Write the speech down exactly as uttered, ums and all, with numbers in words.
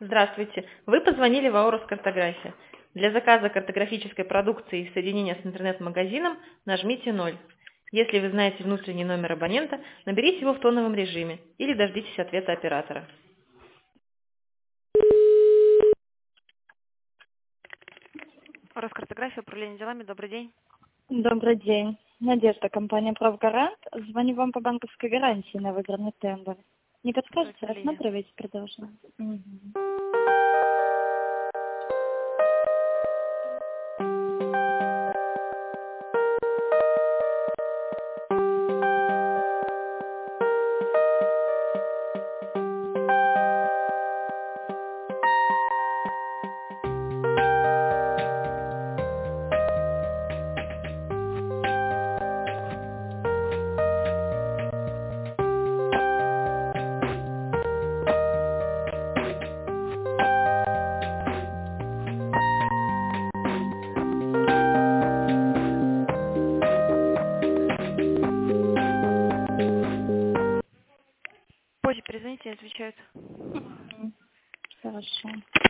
Здравствуйте. Вы позвонили в Аурус Картография. Для заказа картографической продукции и соединения с интернет-магазином нажмите ноль. Если вы знаете внутренний номер абонента, наберите его в тоновом режиме или дождитесь ответа оператора. Роскартография, управление делами, добрый день. Добрый день. Надежда, компания «Правгарант». Звоню вам по банковской гарантии на выигранный тендер. Не подскажете Стойте на линии. рассматривать предложение? Мгм. Позже перезвоните, отвечают. Мгм. Хорошо.